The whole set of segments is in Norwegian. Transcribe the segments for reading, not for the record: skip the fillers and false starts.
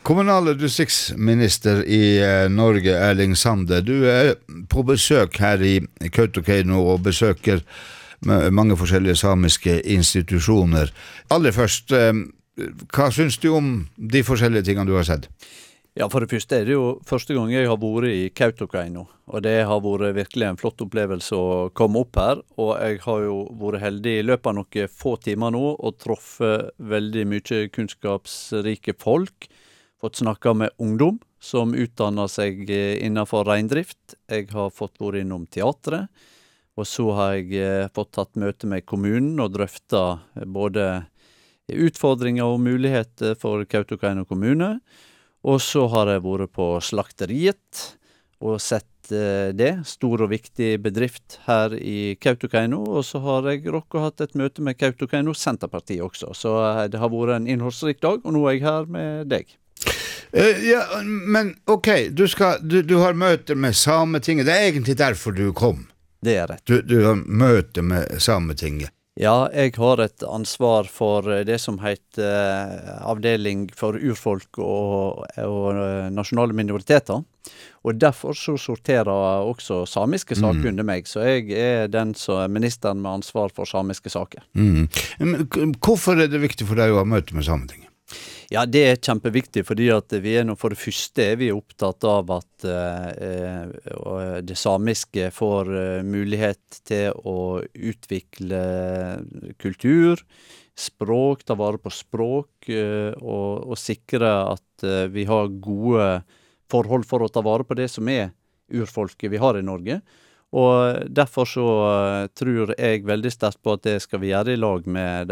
Kommunal- og distriktsminister i Norge, Erling Sande, du på besøk her i Kautokeino og besøker mange forskjellige samiske institusjoner. Aller først, hva synes du om de forskjellige tingene du har sett? Ja, for det første det jo første gang jeg har vært i Kautokeino, og det har vært virkelig en flott opplevelse å komme opp her, og jeg har jo vært heldig i løpet av noen få timer nå, og truffet veldig mye kunnskapsrike folk, fått snakket med ungdom som utdanner seg innenfor reindrift. Jeg har fått vært innom teatret, og så har jeg fått tatt møte med kommunen og drøftet både utfordringer og muligheter for Kautokeino kommune. Og så har jeg vært på slakteriet og sett det, stor og viktig bedrift her i Kautokeino. Og så har jeg hatt et møte med Kautokeino Senterparti også. Så det har vært en innholdsrik dag, og nå er jeg her med deg. Ja, men ok, du har møter med Sametinget. Det egentlig derfor du kom. Det rett. Du har møte med Sametinget. Ja, jeg har et ansvar for det som heter avdeling for urfolk og nasjonale minoriteter. Og derfor så sorterer også samiske saker under meg. Så jeg er den som er ministeren med ansvar for samiske saker. Men hvorfor er det viktig for deg å ha møte med Sametinget? Ja, det er kjempeviktig, fordi at vi er nå for det første vi er opptatt av at det samiske får mulighet til å utvikle kultur, språk, ta vare på språk, og sikre at vi har gode forhold for å ta vare på det som er urfolket vi har i Norge. Og derfor så tror jeg veldig sterkt på at det skal vi gjøre i lag med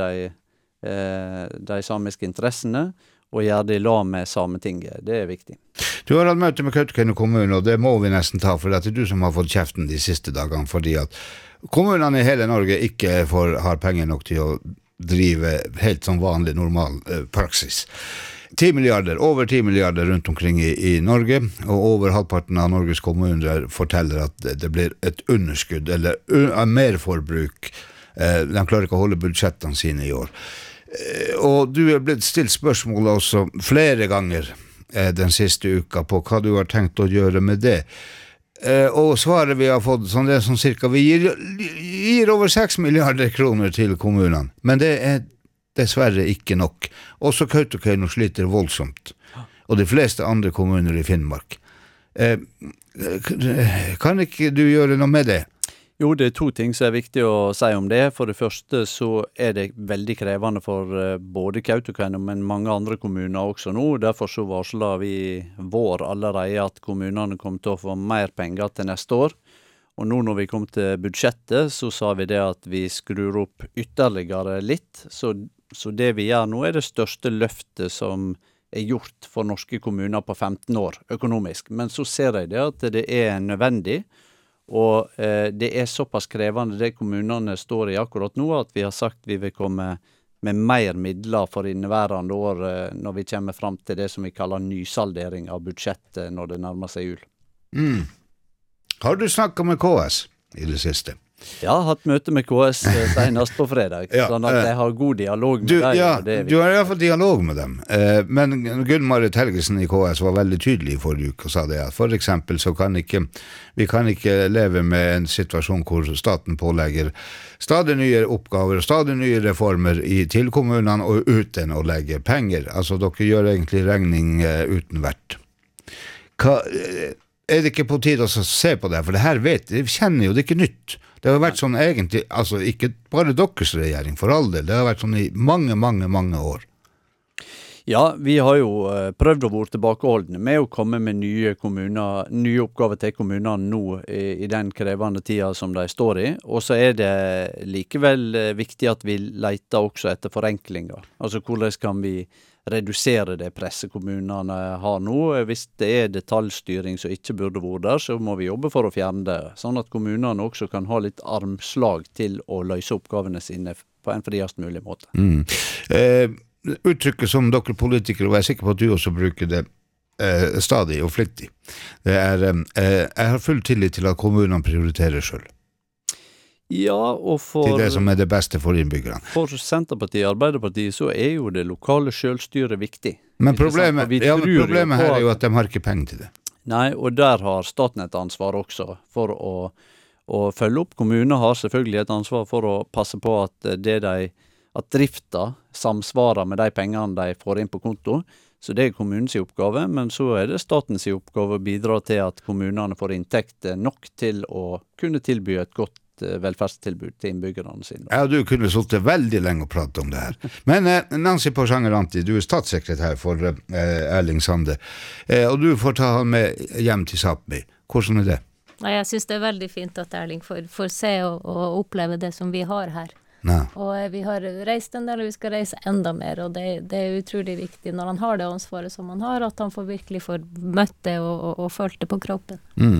de samiske interessene, og gjøre det i lag med Sametinget. Det er viktig. Du har hatt møte med Kautokeino kommune, og det må vi nesten ta, for det er du som har fått kjeften de siste dagene, fordi at kommunene i hele Norge ikke har penger nok til å drive helt som vanlig, normal praksis. 10 milliarder, over 10 milliarder rundt omkring i Norge, og over halvparten av Norges kommuner forteller at det blir et underskudd, eller merforbruk. De klarer ikke å holde budsjettene sine i år. Og du er blitt stilt spørsmål også flere ganger den siste uka på hva du har tenkt å gjøre med det. Og svaret vi har fått, sånn det er sånn cirka, vi gir over 6 milliarder kroner til kommunene, men det er dessverre ikke nok. Også Kautokeino sliter voldsomt, og de fleste andre kommuner i Finnmark. Kan ikke du gjøre noe med det? Jo, det er to ting som er viktig å si om det. For det første så er det veldig krevende for både Kautokeino, men mange andre kommuner også nå. Derfor så varsler vi vår allerede at kommunene kommer til å få mer penger til neste år. Og nå når vi kom til budsjettet, så sa vi det at vi skrur opp ytterligere litt. Så det vi gjør nå er det største løftet som er gjort for norske kommuner på 15 år økonomisk. Men så ser jeg det at det er nødvendig. Og det er såpass krevende det kommunene står i akkurat nå, at vi har sagt vi vil komme med mer midler for inneværende år når vi kommer frem til det som vi kaller nysaldering av budsjettet når det nærmer seg jul. Har du snakket med KS i det siste? Ja, jeg har hatt møte med KS senest på fredag, sånn at jeg har god dialog med dem. Ja, du har i hvert fall dialog med dem. Men Gunn-Marit Helgesen i KS var veldig tydelig i forrige uke og sa det at for eksempel så kan vi ikke leve med en situasjon hvor staten pålegger stadig nye oppgaver og stadig nye reformer til kommunene og uten å legge penger. Altså dere gjør egentlig regning uten vert. Er det ikke på tide å se på det? For det her vi kjenner jo det ikke nytt. Det har vært sånn egentlig, altså ikke bare deres regjering for all del, det har vært sånn i mange år. Ja, vi har jo prøvd å være tilbakeholdne med å komme med nye oppgaver til kommunene nå i den krevende tida som de står i. Og så er det likevel viktig at vi leter også etter forenklinger. Altså hvordan kan vi redusere det presset kommunene har nå. Hvis det er detaljstyring som ikke burde vært der, så må vi jobbe for å fjerne det. Sånn at kommunene også kan ha litt armslag til å løse oppgavene sine på en friest mulig måte. Uttrykket som dere politikere, og jeg er sikker på at du også bruker det stadig og flittig, det jeg har full tillit til at kommunene prioriterer selv. Ja, og til det som det beste for innbyggerne. For Senterpartiet og Arbeiderpartiet så jo det lokale selvstyret viktig. Men problemet her jo at de har ikke penger til det. Nei, og der har staten et ansvar også for å følge opp. Kommuner har selvfølgelig et ansvar for å passe på at at drifta samsvarer med de pengene de får inn på konto. Så det kommunens oppgave, men så det statens oppgave å bidra til at kommunene får inntekter nok til å kunne tilby et godt velferdstilbud til innbyggerne sine. Ja, du kunne sittet veldig lenge og prate om det her. Men Nancy Porsanger-Antti, du statssekretær for Erling Sande, og du får ta han med hjem til Sápmi. Hvordan det? Ja, jeg synes det veldig fint at Erling får se og oppleve det som vi har her. Nei. Og vi har reist en del, og vi skal reise enda mer, og det utrolig viktig når han har det ansvaret som han har, at han virkelig får møtt det og følt det på kroppen.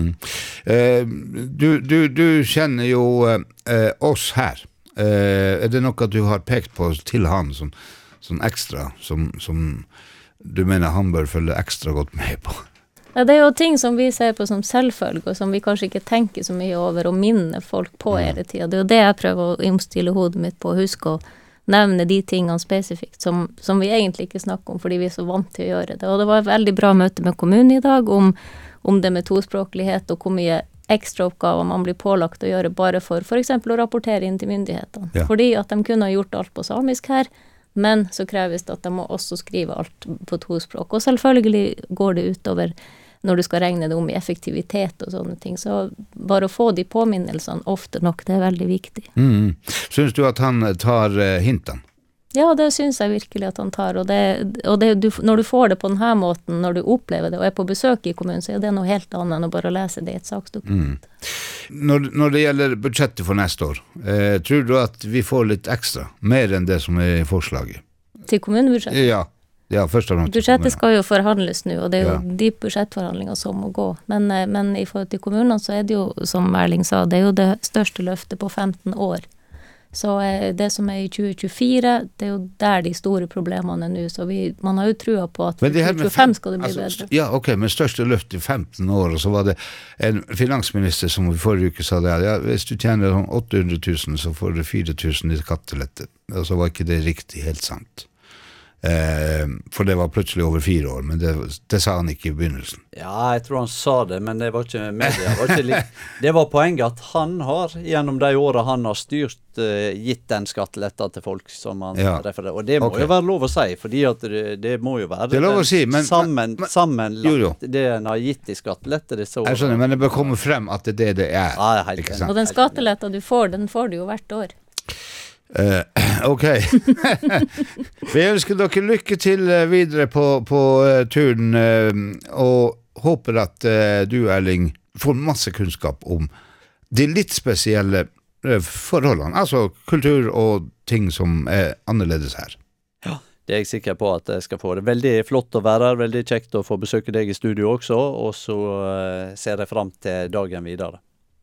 Du kjenner jo oss her. Det noe at du har pekt på til han sånn ekstra, som du mener han bør følge ekstra godt med på? Ja, det jo ting som vi ser på som selvfølge, og som vi kanskje ikke tenker så mye over, og minner folk på hele tiden. Det jo det jeg prøver å omstille hodet mitt på, huske å nevne de tingene spesifikt, som vi egentlig ikke snakker om, fordi vi så vant til å gjøre det. Og det var et veldig bra møte med kommunen i dag, om det med tospråklighet, og hvor mye ekstra oppgaver man blir pålagt å gjøre, bare for eksempel å rapportere inn til myndighetene. Ja. Fordi at de kunne ha gjort alt på samisk her, men så kreves det at de må også skrive alt på tospråk. Og selvfølgelig går det utover når du skal regne det om i effektivitet og sånne ting. Så bare å få de påminnelsene ofte nok, det veldig viktig. Synes du at han tar hintene? Ja, det synes jeg virkelig at han tar. Og når du får det på denne måten, når du opplever det og på besøk i kommunen, så det noe helt annet enn å bare lese det i et saksdokument. Når det gjelder budsjettet for neste år, tror du at vi får litt ekstra, mer enn det som i forslaget? Til kommunebudsjettet? Ja, først og fremst. Budsjettet skal jo forhandles nå, og det jo de budsjettforhandlinger som må gå. Men i forhold til kommunene så det jo, som Erling sa, det jo det største løftet på 15 år. Så det som i 2024, det jo der de store problemene nå, så man har jo trua på at 2025 skal det bli bedre. Ja, ok, men største løft i 15 år, og så var det en finansminister som i forrige uke sa det, ja, hvis du tjener 800 000, så får du 4 000 i skattelette. Og så var ikke det riktig helt sant. For det var plutselig over 4 år, men det sa han ikke i begynnelsen. Ja, jeg tror han sa det, men det var ikke media. Det var poenget at han har, gjennom de årene han har styrt, gitt den skatteletta til folk som han refererer. Og det må jo være lov å si, fordi at det må jo være det er lov å si, men sammenlagt det han har gitt i skattelette disse årene. Jeg skjønner, men det bør komme frem at det er. Ja, helt enig. Og den skatteletta du får, den får du jo hvert år. Ok. Vi ønsker dere lykke til videre på turen, og håper at du, Erling, får masse kunnskap om de litt spesielle forholdene, altså kultur og ting som annerledes her. Ja, det jeg sikker på at jeg skal få det. Veldig flott å være her, veldig kjekt å få besøke deg i studio også, og så ser jeg frem til dagen videre.